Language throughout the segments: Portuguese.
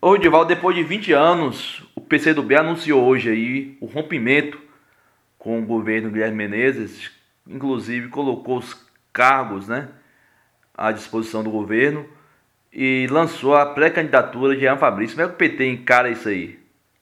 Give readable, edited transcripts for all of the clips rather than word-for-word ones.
Ô, Divaldo, depois de 20 anos, o PCdoB anunciou hoje aí o rompimento com o governo Guilherme Menezes, inclusive colocou os cargos, né, à disposição do governo e lançou a pré-candidatura de Jean Fabrício. Como é que o PT encara isso aí?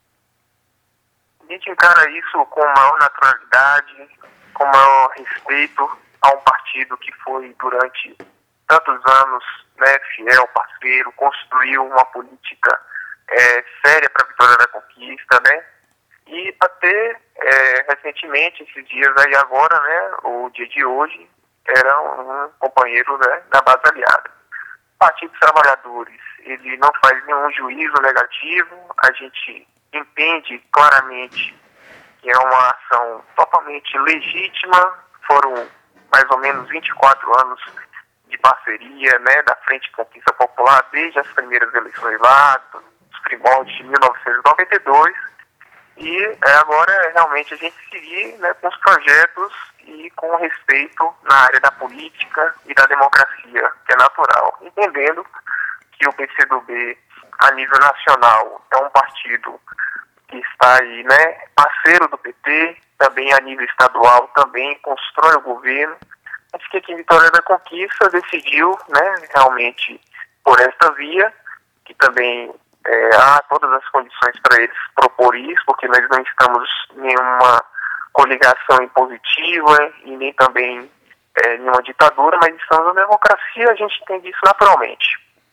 A gente encara isso com maior naturalidade, com maior respeito a um partido que foi durante tantos anos, né, fiel, parceiro, construiu uma política séria para a vitória da conquista, né? E até recentemente, esses dias aí agora, né, o dia de hoje, era um companheiro, né, da base aliada. O Partido dos Trabalhadores, ele não faz nenhum juízo negativo, a gente entende claramente que é uma ação totalmente legítima, foram mais ou menos 24 anos de parceria, né, da Frente Conquista Popular, desde as primeiras eleições lá, dos primórdios de 1992, e agora realmente a gente seguir, né, com os projetos e com respeito na área da política e da democracia, que é natural, entendendo que o PCdoB, a nível nacional, é um partido que está aí, né, parceiro do PT, também a nível estadual, também constrói o governo. Acho que aqui em Vitória da Conquista decidiu, né, realmente por esta via, que também há todas as condições para eles propor isso, porque nós não estamos em nenhuma coligação impositiva e nem também nenhuma ditadura, mas estamos na democracia, a gente entende isso naturalmente.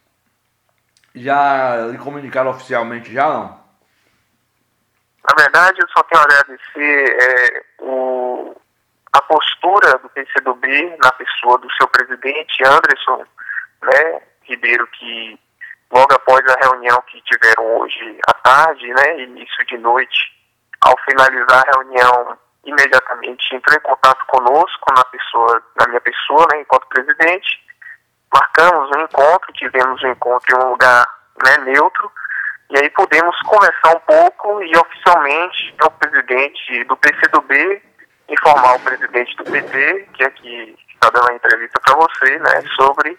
Já lhe comunicaram oficialmente já não? Na verdade, eu só tenho a agradecer a postura do PCdoB na pessoa do seu presidente, Anderson, né, Ribeiro, que logo após a reunião que tiveram hoje à tarde, né, início de noite, ao finalizar a reunião, imediatamente entrou em contato conosco, na minha pessoa, né, enquanto presidente. Marcamos um encontro, tivemos um encontro em um lugar, né, neutro, e aí pudemos conversar um pouco e oficialmente o presidente do PCdoB informar o presidente do PT, que aqui está dando uma entrevista para você, né, sobre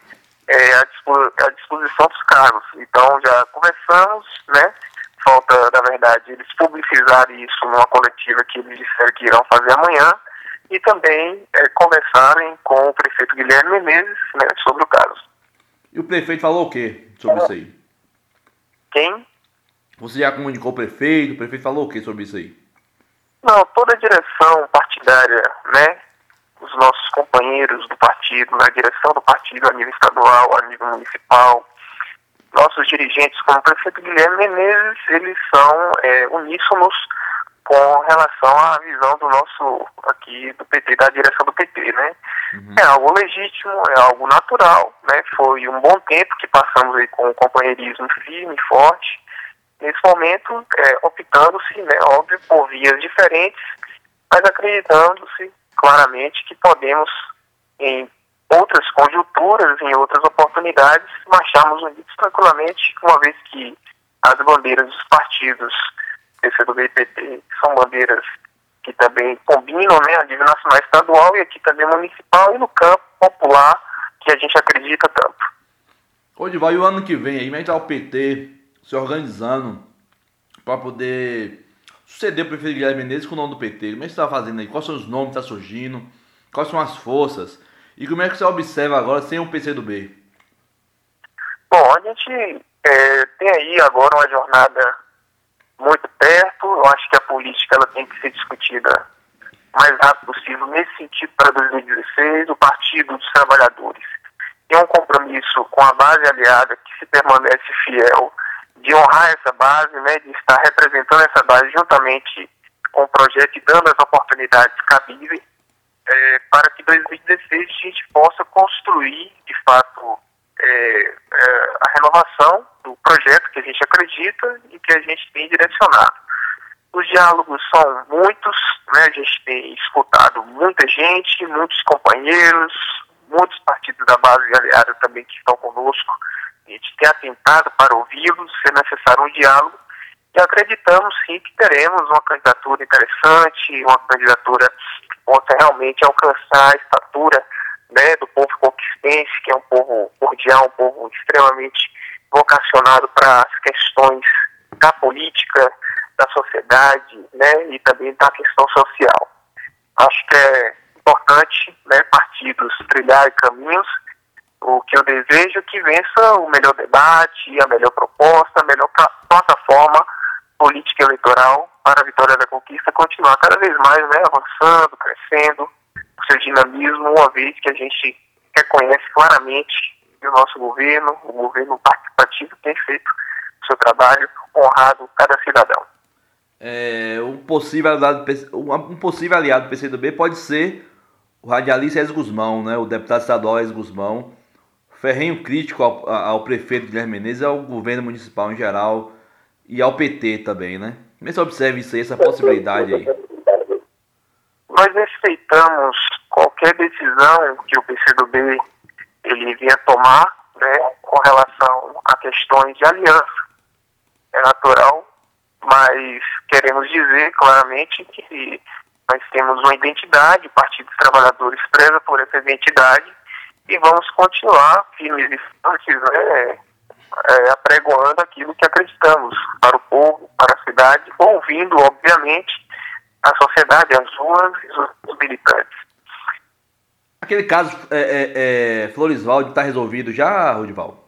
a disposição dos cargos. Então já conversamos, né, falta, na verdade, eles publicizarem isso numa coletiva que eles disseram que irão fazer amanhã e também conversarem com o prefeito Guilherme Menezes, né, sobre o caso. E o prefeito falou o quê sobre isso aí? Quem? Você já comunicou o prefeito falou o quê sobre isso aí? Não, toda a direção partidária, né, os nossos companheiros do partido, na direção do partido a nível estadual, a nível municipal, nossos dirigentes, como o prefeito Guilherme Menezes, eles são uníssonos com relação à visão do nosso, aqui, do PT, da direção do PT, né? Uhum. É algo legítimo, é algo natural, né? Foi um bom tempo que passamos aí com um companheirismo firme, forte. Nesse momento, optando-se, né, óbvio, por vias diferentes, mas acreditando-se claramente que podemos, em outras conjunturas, em outras oportunidades, marcharmos unidos tranquilamente, uma vez que as bandeiras dos partidos PCdoB e PT são bandeiras que também combinam, né, a nível nacional e estadual e aqui também municipal e no campo popular que a gente acredita tanto. Onde vai o ano que vem aí, como é que tá o PT se organizando para poder suceder o prefeito Guilherme Menezes com o nome do PT? Como é que você está fazendo aí? Quais são os nomes que estão surgindo? Quais são as forças? E como é que você observa agora sem o PCdoB? Bom, a gente tem aí agora uma jornada muito perto. Eu acho que a política ela tem que ser discutida o mais rápido possível. Nesse sentido, para 2016, o Partido dos Trabalhadores tem um compromisso com a base aliada que se permanece fiel de honrar essa base, né, de estar representando essa base juntamente com o projeto e dando as oportunidades cabíveis para que 2016 a gente possa construir, de fato, a renovação do projeto que a gente acredita e que a gente tem direcionado. Os diálogos são muitos, né, a gente tem escutado muita gente, muitos companheiros, muitos partidos da base aliada também que estão conosco. A gente tem atentado para ouvi-los, se necessário um diálogo, e acreditamos sim que teremos uma candidatura interessante, uma candidatura que possa realmente alcançar a estatura, né, do povo conquistense, que é um povo cordial, um povo extremamente vocacionado para as questões da política, da sociedade, né, e também da questão social. Acho que é importante, né, partidos trilharem caminhos. O que eu desejo é que vença o melhor debate, a melhor proposta, a melhor plataforma política eleitoral para a vitória da conquista continuar cada vez mais, né, avançando, crescendo, o seu dinamismo, uma vez que a gente reconhece claramente que o nosso governo, o governo participativo, tem feito o seu trabalho honrado cada cidadão. Um possível aliado do PCdoB pode ser o radialista Ezio Gusmão, né, o deputado estadual Ezio Gusmão, ferrenho crítico ao prefeito Guilherme Menezes, ao governo municipal em geral e ao PT também, né? Como você observa isso aí, essa possibilidade aí? Nós respeitamos qualquer decisão que o PCdoB ele venha tomar, né, com relação a questões de aliança. É natural, mas queremos dizer claramente que nós temos uma identidade, o Partido dos Trabalhadores preza por essa identidade e vamos continuar firmes e fortes, né, apregoando aquilo que acreditamos para o povo, para a cidade, ouvindo, obviamente, a sociedade, as ruas e os militantes. Aquele caso Floresvaldo está resolvido já, Rodivaldo?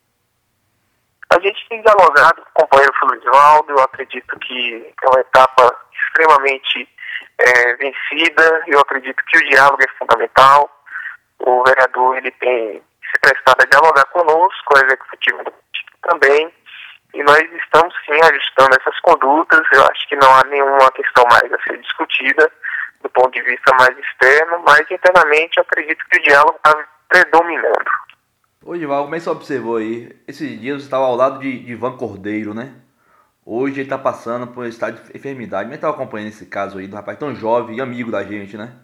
A gente tem dialogado com o companheiro Floresvaldo, eu acredito que é uma etapa extremamente vencida, eu acredito que o diálogo é fundamental. O vereador ele tem se prestado a dialogar conosco, o executivo também, e nós estamos sim ajustando essas condutas. Eu acho que não há nenhuma questão mais a ser discutida do ponto de vista mais externo, mas internamente eu acredito que o diálogo está predominando. Ô, Dival, como é que você observou aí? Esses dias você estava ao lado de Ivan Cordeiro, né? Hoje ele está passando por um estado de enfermidade. Como é que estava acompanhando esse caso aí do rapaz tão jovem e amigo da gente, né?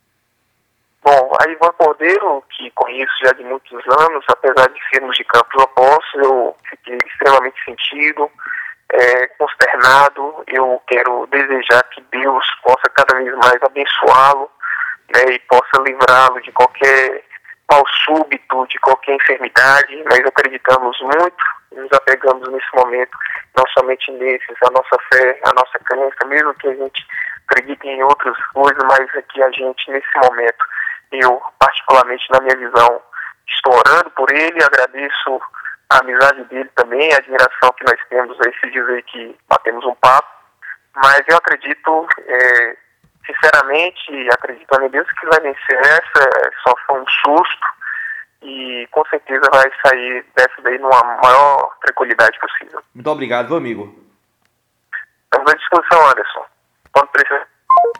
Bom, a Ivan Cordeiro, que conheço já de muitos anos, apesar de sermos de campos opostos, eu fiquei extremamente sentido, consternado. Eu quero desejar que Deus possa cada vez mais abençoá-lo, né, e possa livrá-lo de qualquer mal súbito, de qualquer enfermidade. Nós acreditamos muito, nos apegamos nesse momento, não somente nesses, a nossa fé, a nossa crença, mesmo que a gente acredite em outras coisas, mas aqui a gente, nesse momento, eu, particularmente na minha visão, estou orando por ele, agradeço a amizade dele também, a admiração que nós temos a esses dias aí que batemos um papo, mas eu acredito, sinceramente, acreditando em Deus que vai vencer essa, só foi um susto e com certeza vai sair dessa daí numa maior tranquilidade possível. Muito obrigado, meu amigo. Estamos à disposição, Anderson. Quando precisar.